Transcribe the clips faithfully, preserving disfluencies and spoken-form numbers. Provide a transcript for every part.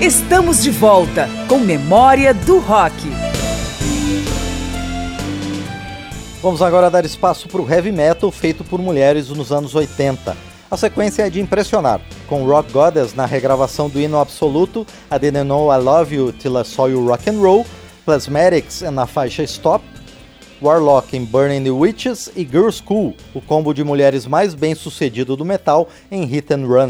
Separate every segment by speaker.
Speaker 1: Estamos de volta com Memória do Rock.
Speaker 2: Vamos agora dar espaço para o heavy metal feito por mulheres nos anos oitenta. A sequência é de impressionar, com Rock Goddess na regravação do hino absoluto I Didn't Know I Love You Till I Saw You Rock and Roll, Plasmatics na faixa Stop, Warlock em Burning the Witches e Girl School, o combo de mulheres mais bem sucedido do metal em Hit and Run.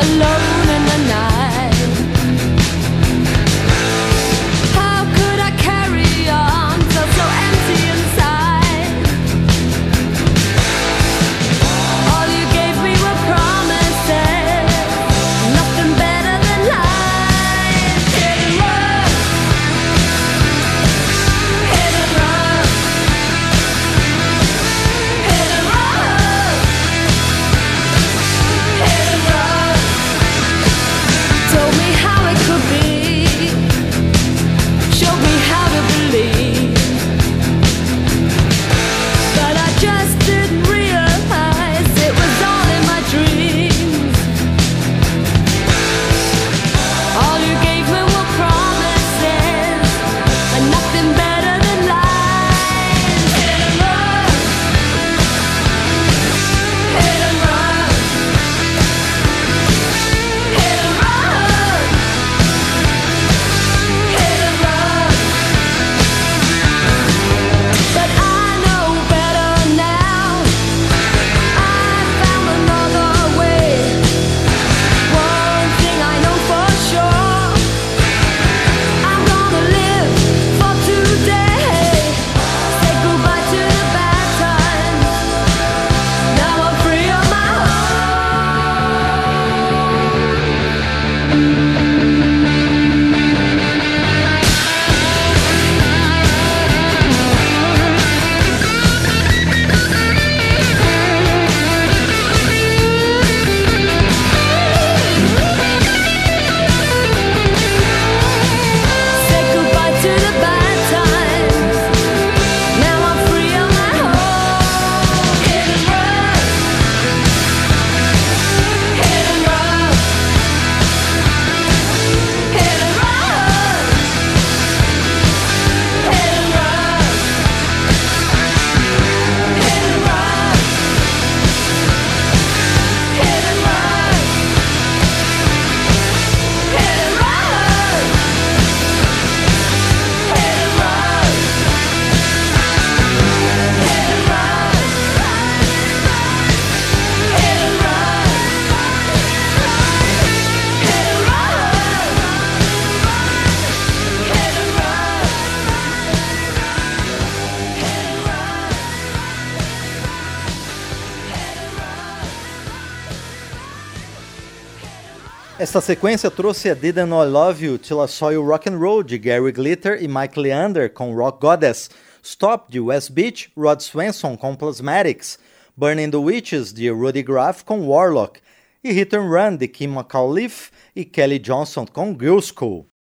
Speaker 3: alone in the night. How could I carry on? Felt so empty inside. All you gave me were promises, nothing better than lies. Hit and run, hit and run, hit and run, hit and run. Told me how it could be, showed me how to believe, but I just didn't realize it was all in my dreams. All you gave me were promises, and nothing better than lies. Hit and run, hit and run, hit and run, hit and run. But I know better now. I found another way. One thing I know for sure, I'm gonna live for today. Say goodbye to the bad times. Now I'm free on my Say goodbye to the bad times. Now I'm free on my own. Hit and run, hit and run, hit and run, hit and run, hit and run, hit and run, hit and run, hit and run, hit and run, hit and run, hit and
Speaker 2: Esta sequência trouxe a Didn't Know I Love You Till I Saw You Rock and Roll, de Gary Glitter e Mike Leander, com Rock Goddess, Stop, de Wes Beach, Rod Swanson, com Plasmatics, Burning the Witches, de Rudy Graff, com Warlock, e Hit and Run, de Kim McAuliffe e Kelly Johnson, com Girl School.